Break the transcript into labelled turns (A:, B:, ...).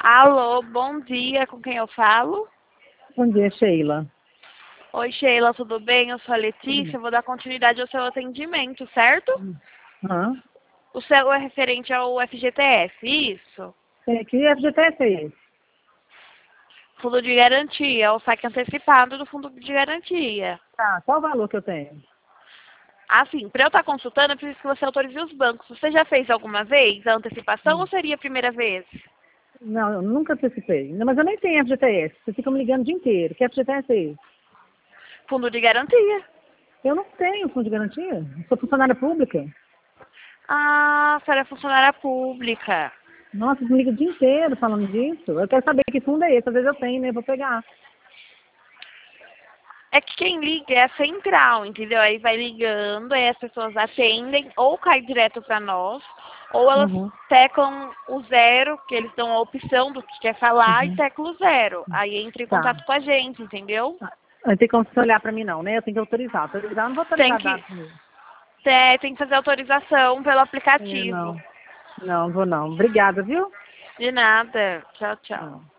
A: Alô, bom dia, com quem eu falo?
B: Bom dia, Sheila.
A: Oi, Sheila, tudo bem? Eu sou a
B: Tudo
A: Letícia,
B: bem?
A: eu vou dar continuidade ao seu atendimento, certo?
B: Hã?
A: O seu é referente ao FGTS, isso?
B: Que FGTS é esse?
A: Fundo de garantia, o saque antecipado do fundo de garantia.
B: Tá, qual o valor que eu tenho?
A: Assim, para eu estar consultando, eu preciso que você autorize os bancos. Você já fez alguma vez a antecipação ou seria a primeira vez?
B: Não, eu nunca antecipei. Não, mas eu nem tenho FGTS. Vocês ficam me ligando o dia inteiro. Que FGTS é esse?
A: Fundo de garantia.
B: Eu não tenho fundo de garantia. Eu sou funcionária pública.
A: Ah, a senhora é funcionária pública.
B: Nossa, vocês me ligam o dia inteiro falando disso. Eu quero saber que fundo é esse. Às vezes eu tenho, né? Eu vou pegar.
A: É que quem liga é a central, entendeu? Aí vai ligando, aí as pessoas atendem, ou cai direto para nós, ou elas
B: Uhum,
A: teclam o zero, que eles dão a opção do que quer falar, e
B: uhum.
A: teclam o zero. Aí entra em
B: Tá.
A: contato com a gente, entendeu?
B: Não tem como você olhar pra mim, não, né? Eu tenho que autorizar. Autorizar, eu não vou
A: Tem
B: autorizar
A: que,
B: dados meus.
A: tem que fazer autorização pelo aplicativo.
B: Não, não vou não. Obrigada, viu?
A: De nada. Tchau, tchau.
B: Não.